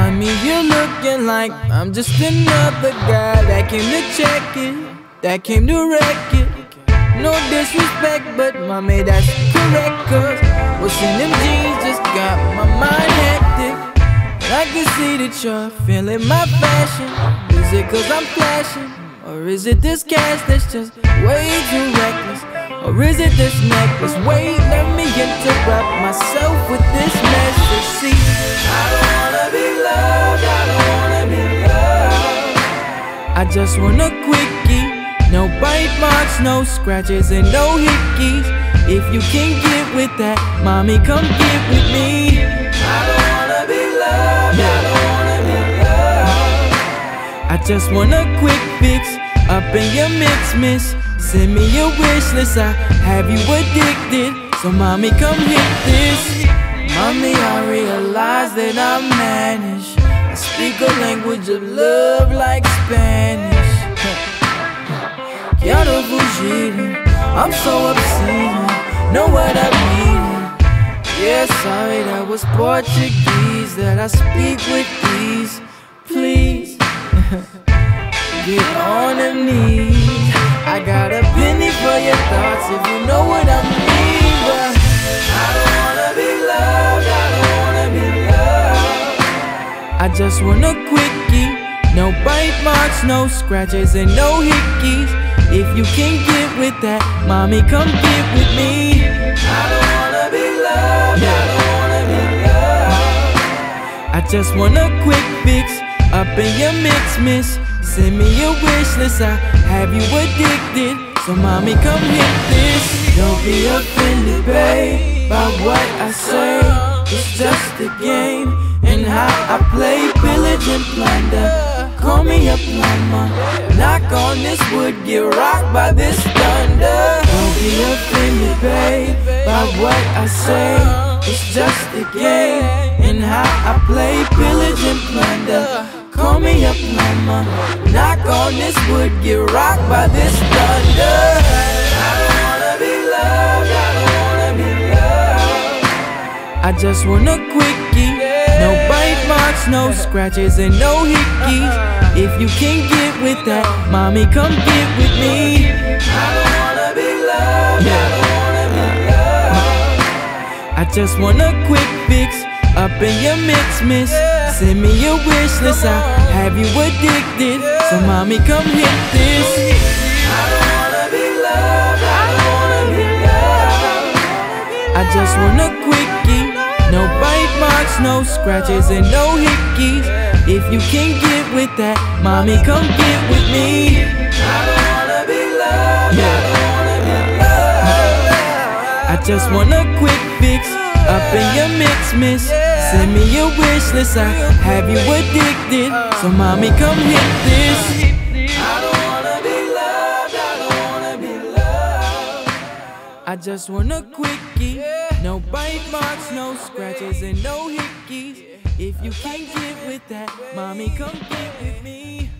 Mommy, you're looking like I'm just another guy that came to check it, that came to wreck it. No disrespect, but mommy, that's correct. Cause what's in them jeans just got my mind hectic. And I can see that you're feeling my fashion. Is it cause I'm flashing? Or is it this cash that's just way too reckless? Or is it this necklace? Wait, let me interrupt myself with this message. See, I don't wanna be loved, I don't wanna be loved. I just want a quickie, no bite marks, no scratches and no hickeys. If you can get with that, mommy, come get with me. I don't wanna be loved, I don't wanna be loved. I just want a quick fix up in your mix, miss. Send me your wish list, I have you addicted. So mommy, come hit this. Mommy, I realize that I manage. I speak a language of love like Spanish. Quiero fugir, I'm so obscene. Know what I mean? Yeah, sorry, that was Portuguese that I speak with these. Please, get on them knees. I got a penny for your thoughts if you know what I mean. But I don't wanna be loved, I don't wanna be loved. I just want a quickie, no bite marks, no scratches and no hickeys. If you can get with that, mommy, come get with me. I don't wanna be loved, I don't wanna be loved. I just want a quick fix up in your mix, miss. Send me your wish list, I have you addicted. So mommy, come hit this. Don't be offended, babe, by what I say. It's just a game, and how I play, pillage and plunder. Call me a plumber. Knock on this wood, get rocked by this thunder. Don't be offended, babe, by what I say. It's just a game, and how I play, pillage and plunder. Call me a plumber. Knock on this wood, get rocked by this thunder. I don't wanna be loved, I don't wanna be loved. I just want a quickie, no bite marks, no scratches and no hickeys. If you can get with that, mommy, come get with me. I don't wanna be loved, I don't wanna be loved. I just want a quick fix up in your mix, miss. Send me your wish list, I have you addicted. So mommy, come hit this. I don't wanna be loved, I don't wanna be loved. I just want a quickie, no bite marks, no scratches and no hickeys. If you can get with that, mommy, come get with me. I don't wanna be loved, I don't wanna be loved. I just want a quick fix up in your mix, miss. Send me your wish list, I have you addicted. So mommy, come hit this. I don't wanna be loved, I don't wanna be loved. I just want a quickie, no bite marks, no scratches and no hickeys. If you can get with that, mommy, come get with me.